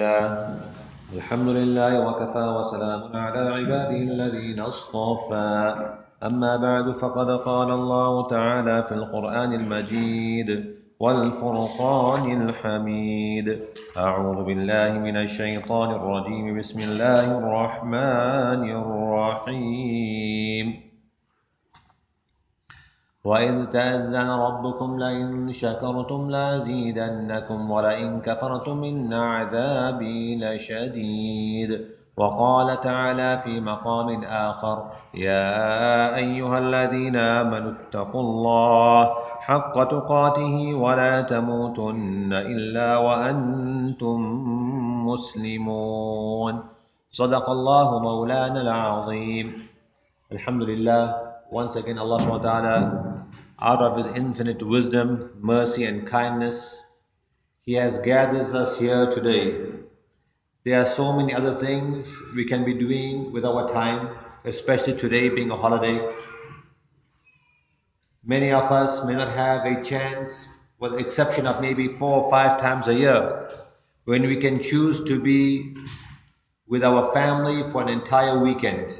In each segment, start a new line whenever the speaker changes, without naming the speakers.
لله الحمد لله وكفى وسلام على عباده الذين اصطفى أما بعد فقد قال الله تعالى في القرآن المجيد والفرقان الحميد أعوذ بالله من الشيطان الرجيم بسم الله الرحمن الرحيم وإذ تأذن ربكم لئن شكرتم لأزيدنكم ولئن كفرتم إن عذابي لشديد وقال تعالى في مقام آخر يا أيها الذين آمنوا اتقوا الله حق تقاته ولا تموتن إلا وأنتم مسلمون صدق الله مولانا العظيم. Alhamdulillah. Once again, Allah subhanahu wa ta'ala, out of His infinite wisdom, mercy and kindness, He has gathered us here today. There are so many other things we can be doing with our time, especially today being a holiday. Many of us may not have a chance, with the exception of maybe 4 or 5 times a year, when we can choose to be with our family for an entire weekend.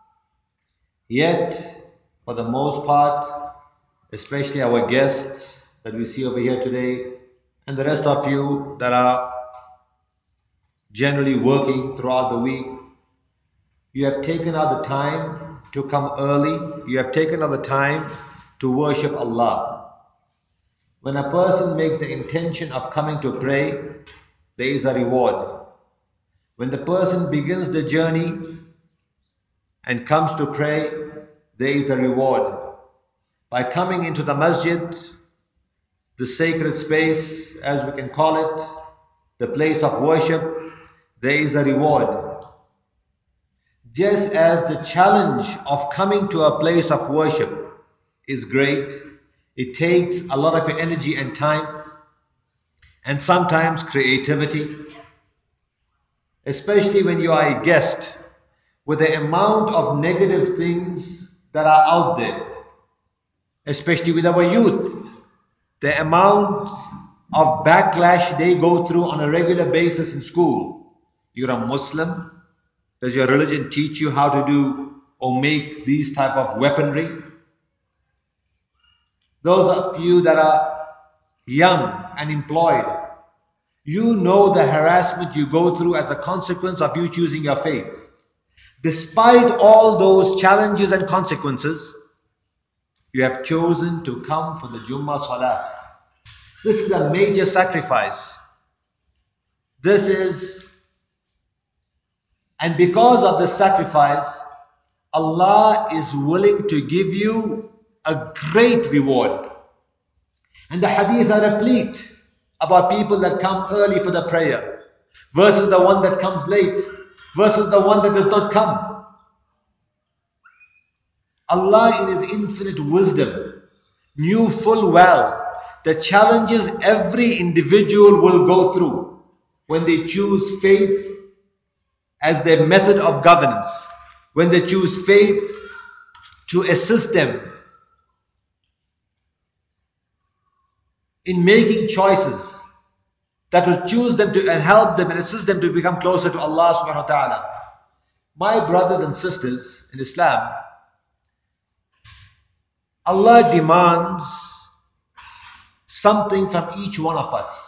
Yet, for the most part, especially our guests that we see over here today, and the rest of you that are generally working throughout the week, you have taken out the time to come early. You have taken out the time to worship Allah. When a person makes the intention of coming to pray, there is a reward. When the person begins the journey and comes to pray, there is a reward. By coming into the masjid, the sacred space, as we can call it, the place of worship, there is a reward. Just as the challenge of coming to a place of worship is great, it takes a lot of your energy and time, and sometimes creativity, especially when you are a guest, with the amount of negative things that are out there, especially with our youth, the amount of backlash they go through on a regular basis in school. You're a Muslim. Does your religion teach you how to do or make these type of weaponry? Those of you that are young and employed, you know the harassment you go through as a consequence of you choosing your faith. Despite all those challenges and consequences, you have chosen to come for the Jummah Salah. This is a major sacrifice. And because of the sacrifice, Allah is willing to give you a great reward. And the hadith are replete about people that come early for the prayer versus the one that comes late versus the one that does not come. Allah in His infinite wisdom knew full well the challenges every individual will go through when they choose faith as their method of governance, when they choose faith to assist them in making choices that will choose them to and help them and assist them to become closer to Allah subhanahu wa ta'ala. My brothers and sisters in Islam, Allah demands something from each one of us.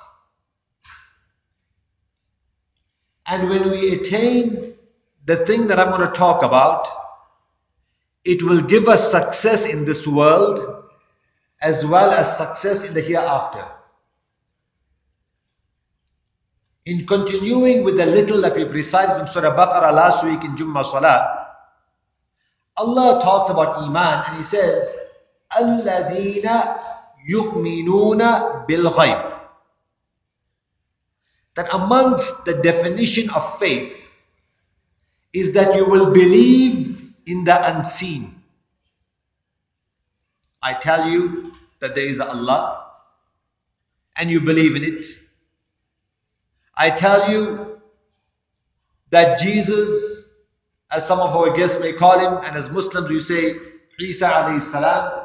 And when we attain the thing that I'm going to talk about, it will give us success in this world as well as success in the hereafter. In continuing with the little that we've recited from Surah Baqarah last week in Jummah Salah, Allah talks about Iman and He says, الَّذِينَ يُؤْمِنُونَ بِالْغَيْبِ. That amongst the definition of faith is that you will believe in the unseen. I tell you that there is a Allah and you believe in it. I tell you that Jesus, as some of our guests may call Him, and as Muslims we say Isa alayhi salam,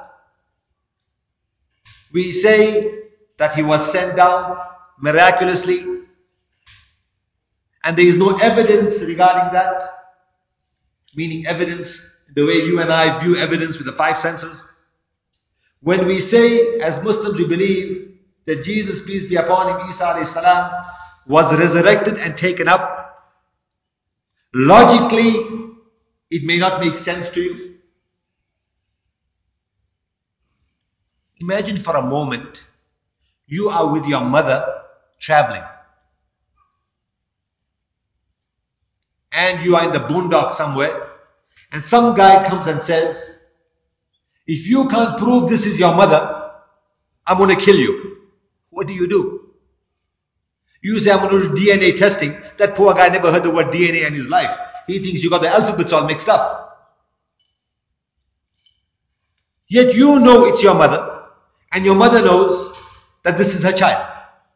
we say that He was sent down miraculously and there is no evidence regarding that, meaning evidence the way you and I view evidence with the five senses. When we say, as Muslims, we believe that Jesus, peace be upon him, Isa alayhi salam, was resurrected and taken up, logically, it may not make sense to you. Imagine for a moment, you are with your mother traveling, and you are in the boondock somewhere, and some guy comes and says, if you can't prove this is your mother, I'm going to kill you. What do? You say, I'm going to do DNA testing. That poor guy never heard the word DNA in his life. He thinks you got the alphabets all mixed up. Yet you know it's your mother, and your mother knows that this is her child.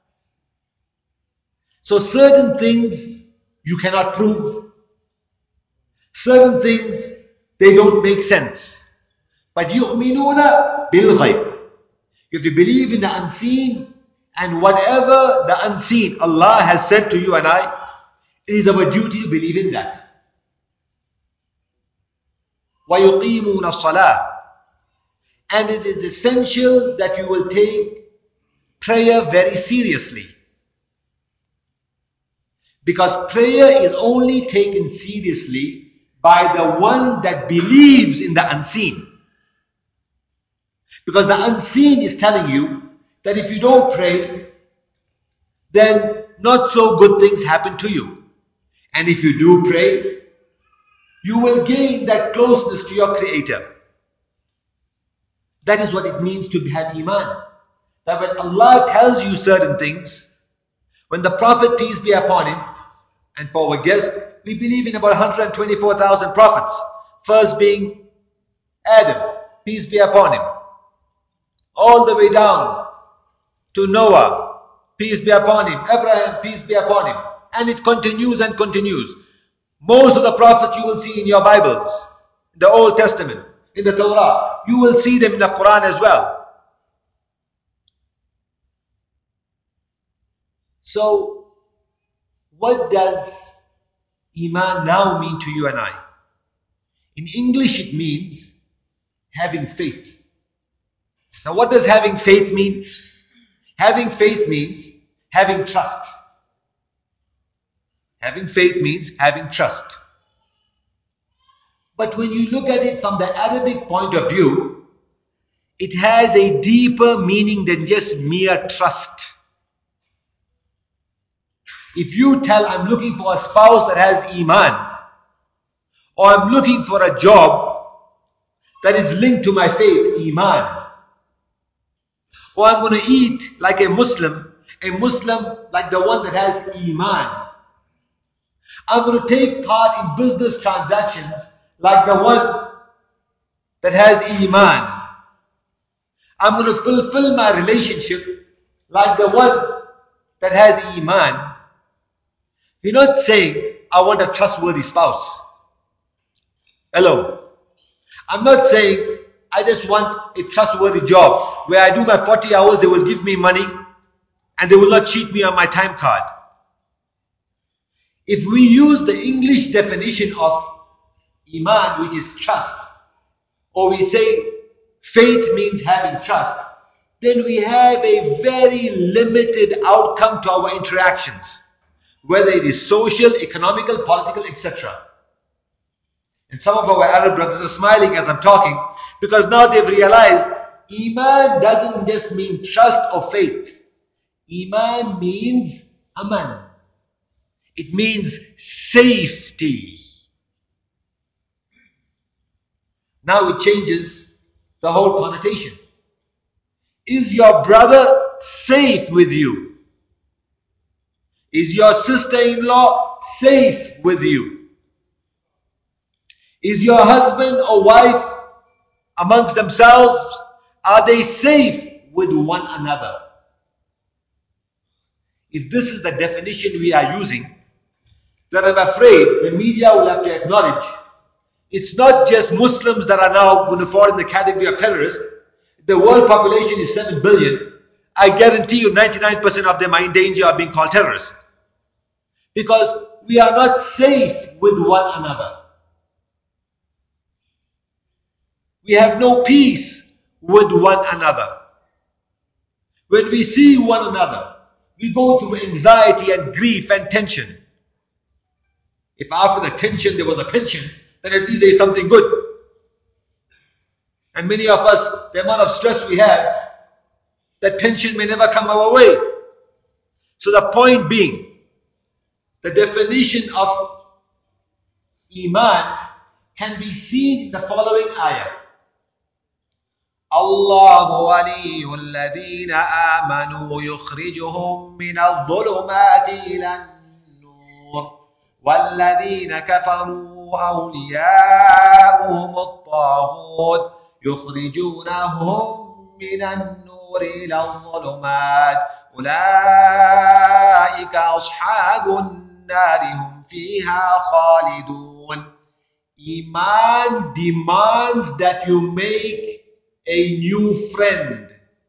So certain things you cannot prove. Certain things, they don't make sense. But yu'minuna bil ghayb. You have to believe in the unseen, and whatever the unseen Allah has said to you and I, it is our duty to believe in that. وَيُقِيمُونَ الصَّلَاةِ. And it is essential that you will take prayer very seriously. Because prayer is only taken seriously by the one that believes in the unseen. Because the unseen is telling you that if you don't pray, then not so good things happen to you. And if you do pray, you will gain that closeness to your Creator. That is what it means to have Iman. That when Allah tells you certain things, when the Prophet, peace be upon him, and for our guest, we believe in about 124,000 prophets. First being Adam, peace be upon him. All the way down to Noah, peace be upon him. Abraham, peace be upon him. And it continues and continues. Most of the prophets you will see in your Bibles, the Old Testament, in the Torah, you will see them in the Quran as well. So, what does Iman now mean to you and I? In English it means having faith. Now what does having faith mean? Having faith means having trust. Having faith means having trust. But when you look at it from the Arabic point of view, it has a deeper meaning than just mere trust. If you tell, I'm looking for a spouse that has Iman, or I'm looking for a job that is linked to my faith, Iman, or I'm going to eat like a Muslim like the one that has Iman, I'm going to take part in business transactions like the one that has Iman, I'm going to fulfill my relationship like the one that has Iman. You're not saying, I want a trustworthy spouse. Hello. I'm not saying, I just want a trustworthy job where I do my 40 hours, they will give me money and they will not cheat me on my time card. If we use the English definition of Iman, which is trust, or we say faith means having trust, then we have a very limited outcome to our interactions, whether it is social, economical, political, etc. And some of our Arab brothers are smiling as I'm talking, because now they've realized Iman doesn't just mean trust or faith. Iman means aman. It means safety. Now it changes the whole connotation. Is your brother safe with you? Is your sister-in-law safe with you? Is your husband or wife amongst themselves, are they safe with one another? If this is the definition we are using, then I'm afraid the media will have to acknowledge it's not just Muslims that are now going to fall in the category of terrorists. The world population is 7 billion. I guarantee you 99% of them are in danger of being called terrorists. Because we are not safe with one another. We have no peace with one another. When we see one another, we go through anxiety and grief and tension. If after the tension there was a pension, then at least there is something good. And many of us, the amount of stress we have, that pension may never come our way. So the point being, the definition of Iman can be seen in the following ayah. الله ولي الذين آمنوا يخرجهم من الظلمات إلى النور والذين كفروا أولياؤهم الطاغوت يخرجونهم من النور إلى الظلمات أولئك أصحاب النار هم فيها خالدون. Iman demands that you make a new friend.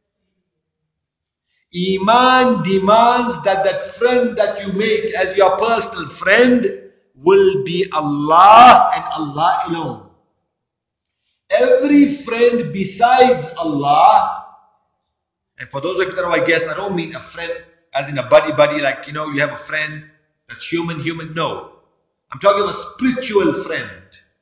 Iman demands that that friend that you make as your personal friend will be Allah and Allah alone. Every friend besides Allah, and for those of you that are my guests, I don't mean a friend as in a buddy, like you have a friend that's human. No. I'm talking about a spiritual friend.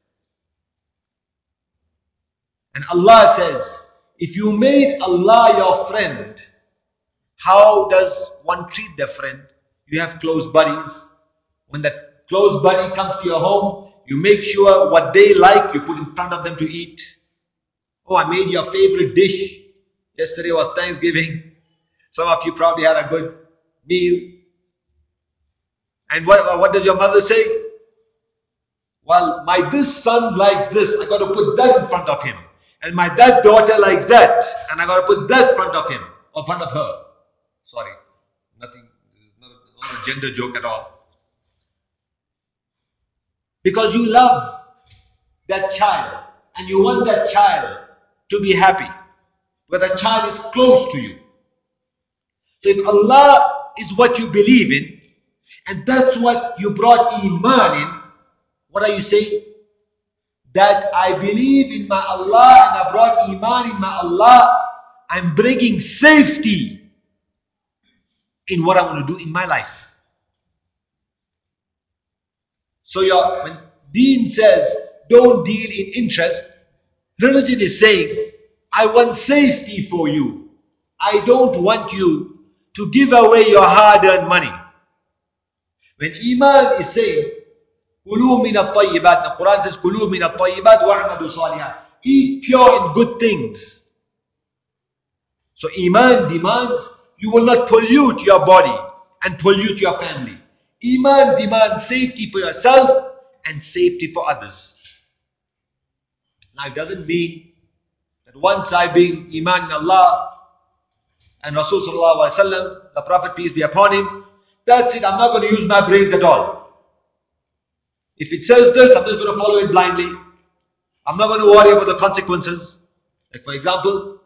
And Allah says, if you made Allah your friend, how does one treat their friend? You have close buddies. When that close buddy comes to your home, you make sure what they like, you put in front of them to eat. Oh, I made your favorite dish. Yesterday was Thanksgiving. Some of you probably had a good meal. And what does your mother say? Well, my this son likes this. I got to put that in front of him. And my that daughter likes that. And I got to put that in front of him. Or front of her. Sorry. Nothing. Not a gender joke at all. Because you love that child. And you want that child to be happy. But that child is close to you. So if Allah is what you believe in, and that's what you brought Iman in, what are you saying? That I believe in my Allah and I brought Iman in my Allah, I'm bringing safety in what I want to do in my life. So when Deen says, don't deal in interest, religion is saying, I want safety for you. I don't want you to give away your hard-earned money. When Iman is saying, كُلُوا مِنَ الطَّيِّبَاتِ, the Quran says, كُلُوا مِنَ الطَّيِّبَاتِ وَاعْمَلُوا صَالِحًا. Eat pure and good things. So Iman demands you will not pollute your body and pollute your family. Iman demands safety for yourself and safety for others. Now it doesn't mean that once I bring Iman in Allah and Rasul Sallallahu Alaihi Wasallam, the Prophet peace be upon him, that's it, I'm not going to use my brains at all. If it says this, I'm just going to follow it blindly. I'm not going to worry about the consequences. Like for example,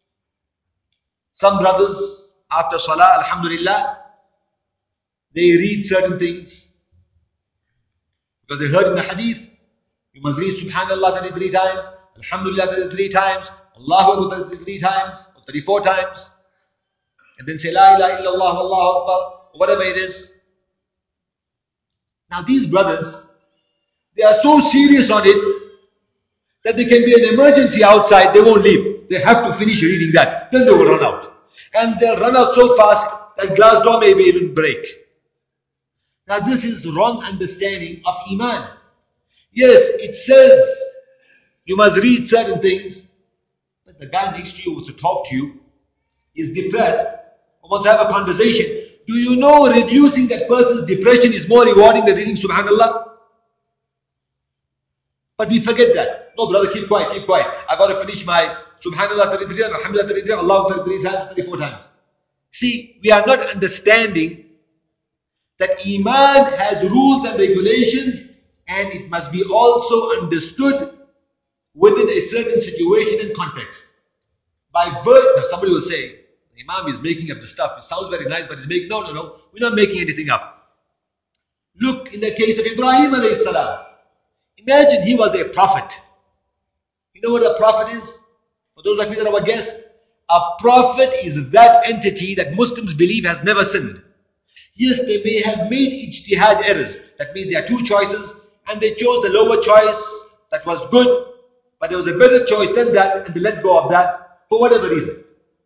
some brothers after Salah, Alhamdulillah, they read certain things because they heard in the Hadith, you must read Subhanallah 33 times, Alhamdulillah 33 times, Allahu Akbar 33 times, or 34 times, and then say La ilaha illallah, Allahu Akbar, whatever it is. Now these brothers, they are so serious on it that there can be an emergency outside, they won't leave. They have to finish reading that. Then they will run out. And they'll run out so fast that glass door may even break. Now this is wrong understanding of Iman. Yes, it says you must read certain things, but the guy next to you wants to talk to you, is depressed, or wants to have a conversation. Do you know reducing that person's depression is more rewarding than reading Subhanallah? But we forget that. No, brother, keep quiet. I got to finish my Subhanallah 33 times, Alhamdulillah 33 times, Allah 33 times, 34 times. See, we are not understanding that Iman has rules and regulations, and it must be also understood within a certain situation and context. Now somebody will say, the Imam is making up the stuff. It sounds very nice, but he's making, no. We're not making anything up. Look in the case of Ibrahim alayhi salam. Imagine he was a prophet. You know what a prophet is? For those of you that are our guests, a prophet is that entity that Muslims believe has never sinned. Yes, they may have made ijtihad errors. That means there are two choices and they chose the lower choice that was good, but there was a better choice than that and they let go of that for whatever reason.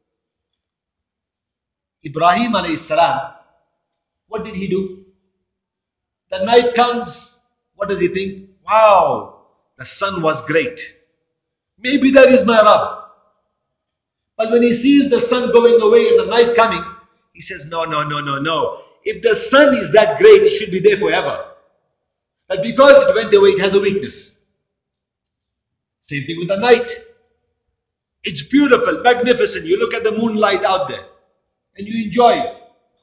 Ibrahim alayhi salam, what did he do? The night comes, what does he think? Wow, the sun was great. Maybe that is my Rabb. But when he sees the sun going away and the night coming, he says, no, no, no, no, no. If the sun is that great, it should be there forever. But because it went away, it has a weakness. Same thing with the night. It's beautiful, magnificent. You look at the moonlight out there and you enjoy it.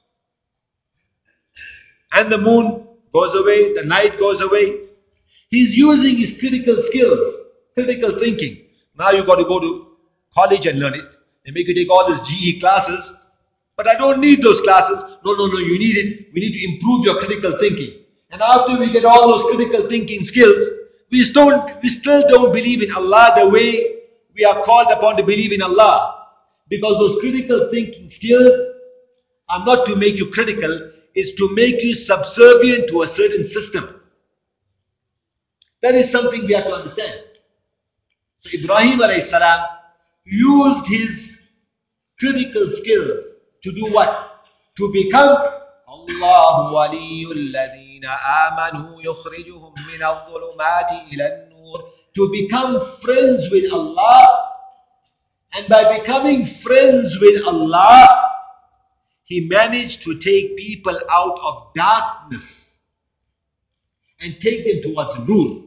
And the moon goes away, the night goes away. He's using his critical skills, critical thinking. Now you've got to go to college and learn it. They make you take all these GE classes. But I don't need those classes. No, no, no, you need it. We need to improve your critical thinking. And after we get all those critical thinking skills, we still don't believe in Allah the way we are called upon to believe in Allah. Because those critical thinking skills are not to make you critical, it's to make you subservient to a certain system. That is something we have to understand. So Ibrahim alayhi salam used his critical skills to do what? To become Allahu waliyul ladina amanu yukhrijuhum min adh-dhulumati ila an-nur. To become friends with Allah, and by becoming friends with Allah, he managed to take people out of darkness and take them towards nur.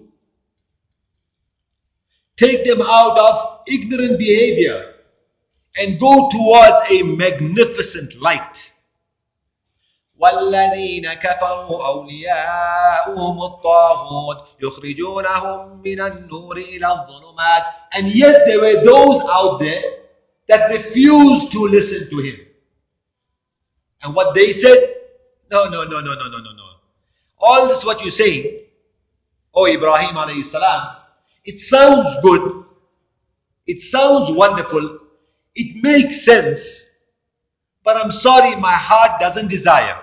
Take them out of ignorant behavior and go towards a magnificent light. وَالَّذِينَ كَفَرُوا أَوْلِيَاؤُهُمُ الطَّاغُوتُ يُخْرِجُونَهُم مِّنَ النُّورِ إِلَى الظُّلُمَاتِ. And yet there were those out there that refused to listen to him. And what they said? No, no, no, no, no, no, no, no. All this what you're saying, oh Ibrahim alayhi salam, it sounds good, it sounds wonderful, it makes sense, but I'm sorry, my heart doesn't desire.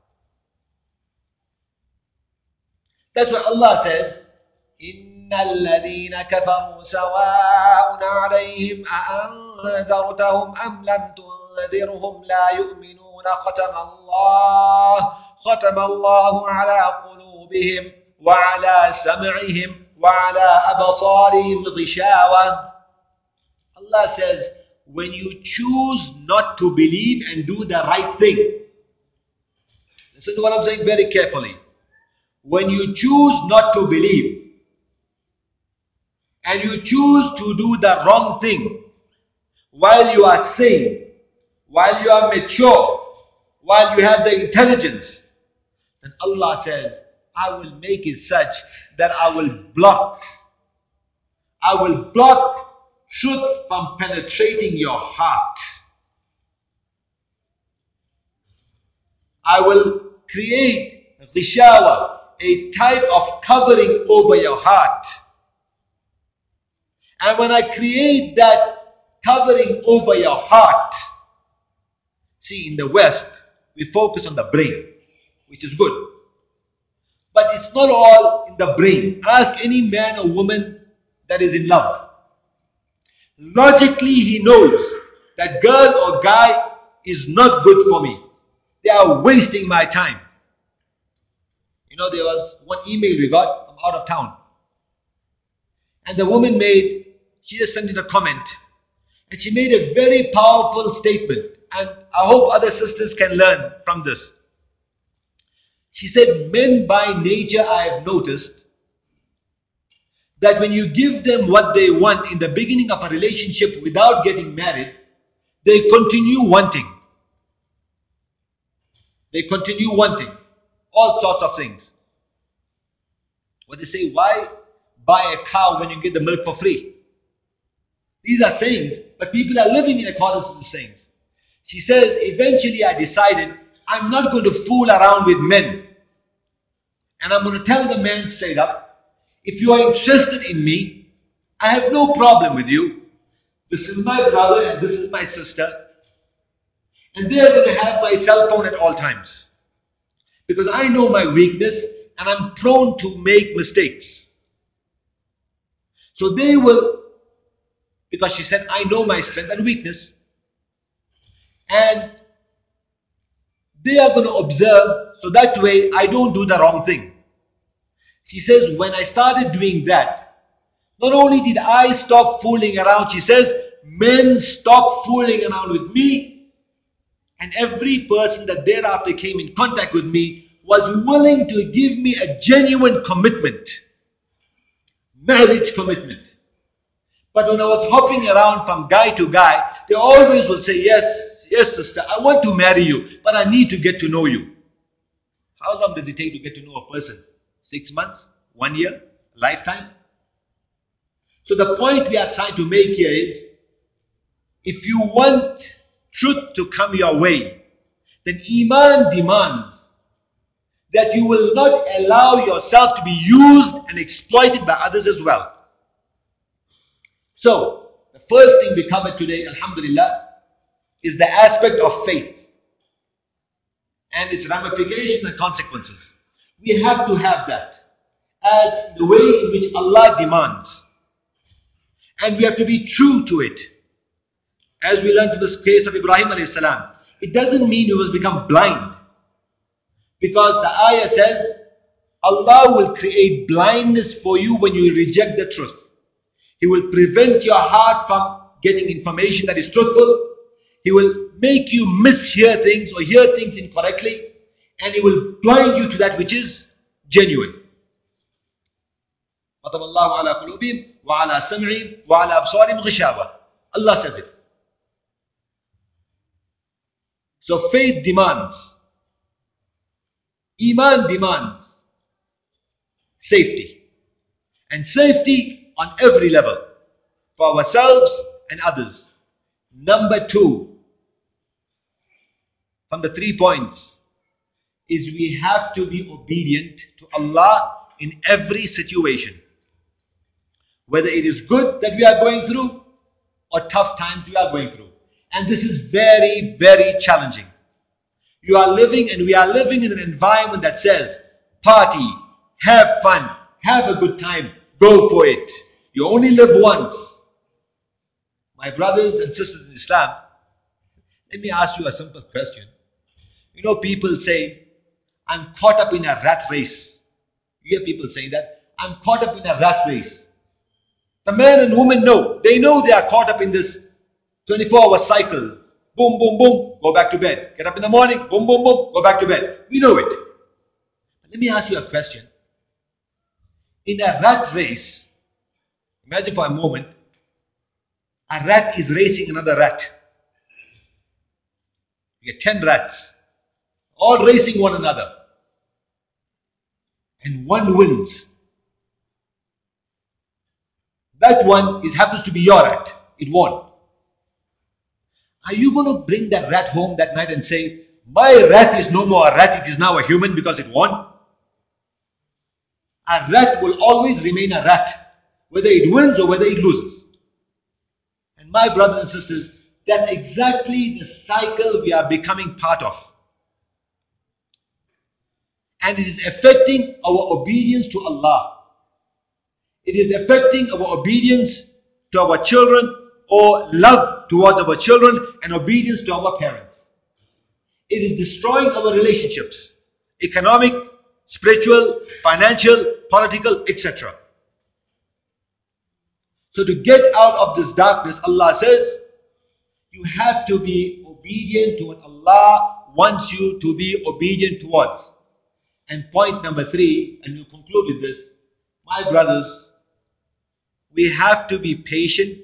That's why Allah says, إِنَّ الَّذِينَ كَفَرُوا سَوَاءٌ عَلَيْهِمْ أَأَنذَرْتَهُمْ أَمْ لَمْ تُنذِرْهُمْ لَا يُؤْمِنُونَ ختم الله على قلوبهم وعلى سمعهم وعلى أبصارهم غشاوة. Allah says, when you choose not to believe and do the right thing, listen to what I'm saying very carefully. When you choose not to believe and you choose to do the wrong thing while you are sane, while you are mature, while you have the intelligence, then Allah says, I will make it such that I will block truth from penetrating your heart. I will create ghishawa, a type of covering over your heart. And when I create that covering over your heart, see, in the West, we focus on the brain, which is good. But it's not all in the brain. Ask any man or woman that is in love. Logically, he knows that girl or guy is not good for me. They are wasting my time. You know, there was one email we got from out of town. And the woman she just sent in a comment. And she made a very powerful statement. And I hope other sisters can learn from this. She said, men by nature, I have noticed, that when you give them what they want in the beginning of a relationship without getting married, they continue wanting. They continue wanting all sorts of things. What they say, why buy a cow when you get the milk for free? These are sayings, but people are living in accordance with the sayings. She says, eventually I decided I'm not going to fool around with men. And I'm going to tell the man straight up, if you are interested in me, I have no problem with you. This is my brother and this is my sister. And they are going to have my cell phone at all times. Because I know my weakness and I'm prone to make mistakes. So they will, because she said, I know my strength and weakness. And they are going to observe, so that way I don't do the wrong thing. She says, when I started doing that, not only did I stop fooling around, she says, men stopped fooling around with me, and every person that thereafter came in contact with me was willing to give me a genuine commitment, marriage commitment. But when I was hopping around from guy to guy, they always would say, yes, yes, sister, I want to marry you, but I need to get to know you. How long does it take to get to know a person? 6 months? 1 year? A lifetime? So the point we are trying to make here is, if you want truth to come your way, then Iman demands that you will not allow yourself to be used and exploited by others as well. So, the first thing we covered today, Alhamdulillah, is the aspect of faith and its ramifications and consequences. We have to have that as the way in which Allah demands. And we have to be true to it. As we learned in this case of Ibrahim alayhi salam, it doesn't mean you must become blind. Because the ayah says, Allah will create blindness for you when you reject the truth. He will prevent your heart from getting information that is truthful. He will make you mishear things or hear things incorrectly. And He will blind you to that which is genuine. Allah says it. So faith demands, Iman demands safety. And safety on every level, for ourselves and others. Number 2, from the 3 points, is we have to be obedient to Allah in every situation. Whether it is good that we are going through or tough times we are going through. And this is very, very challenging. You are living and we are living in an environment that says, party, have fun, have a good time, go for it. You only live once. My brothers and sisters in Islam, let me ask you a simple question. You know, people say, I'm caught up in a rat race. You hear people saying that, I'm caught up in a rat race. The men and women know. They know they are caught up in this 24-hour cycle. Boom, boom, boom, go back to bed. Get up in the morning, boom, boom, boom, go back to bed. We know it. But let me ask you a question. In a rat race, imagine for a moment, a rat is racing another rat. You get 10 rats, all racing one another. And one wins. That one happens to be your rat. It won. Are you going to bring that rat home that night and say, my rat is no more a rat, it is now a human because it won? A rat will always remain a rat, whether it wins or whether it loses. And my brothers and sisters, that's exactly the cycle we are becoming part of. And it is affecting our obedience to Allah. It is affecting our obedience to our children, or love towards our children and obedience to our parents. It is destroying our relationships, economic, spiritual, financial, political, etc. So to get out of this darkness, Allah says, you have to be obedient to what Allah wants you to be obedient towards. And point number 3, and we'll conclude with this, my brothers, we have to be patient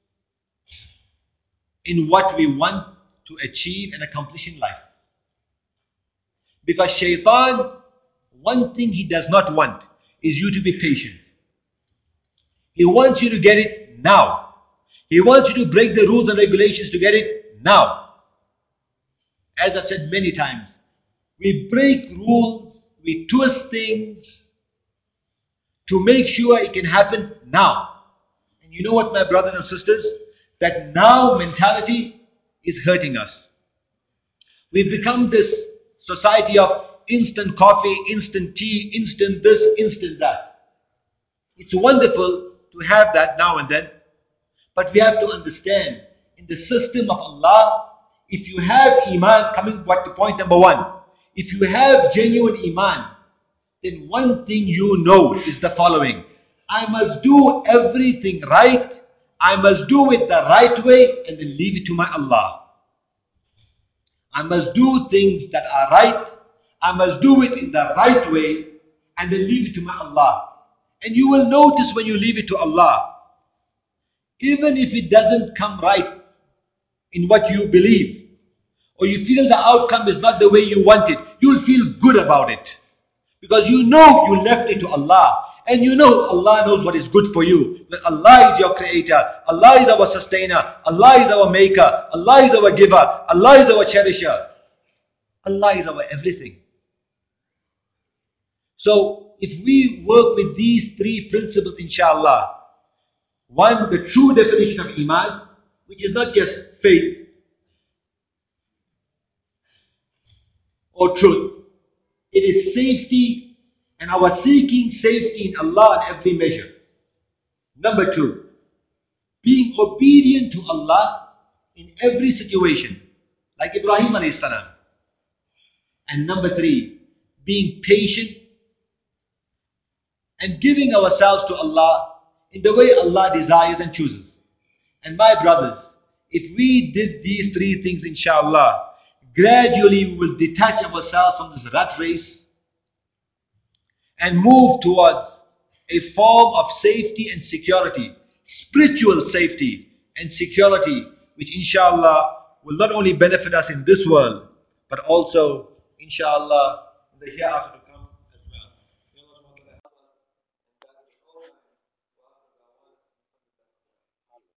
in what we want to achieve and accomplish in life. Because shaitan, one thing he does not want is you to be patient. He wants you to get it now. He wants you to break the rules and regulations to get it now. As I've said many times, we break rules we twist things to make sure it can happen now. And you know what, my brothers and sisters? That now mentality is hurting us. We've become this society of instant coffee, instant tea, instant this, instant that. It's wonderful to have that now and then, but we have to understand in the system of Allah, if you have Iman, coming back to point number one, if you have genuine Iman, then one thing you know is the following: I must do everything right, I must do it the right way, and then leave it to my Allah. I must do things that are right, I must do it in the right way, and then leave it to my Allah. And you will notice when you leave it to Allah, even if it doesn't come right in what you believe, or you feel the outcome is not the way you want it, you'll feel good about it. Because you know you left it to Allah. And you know Allah knows what is good for you. But Allah is your creator. Allah is our sustainer. Allah is our maker. Allah is our giver. Allah is our cherisher. Allah is our everything. So if we work with these three principles, inshallah, one, the true definition of Iman, which is not just faith or truth. It is safety, and our seeking safety in Allah in every measure. Number two, being obedient to Allah in every situation, like Ibrahim alayhi salam. And number three, being patient and giving ourselves to Allah in the way Allah desires and chooses. And my brothers, if we did these three things, inshallah, gradually we will detach ourselves from this rat race and move towards a form of safety and security, spiritual safety and security, which inshallah will not only benefit us in this world, but also inshallah in the hereafter.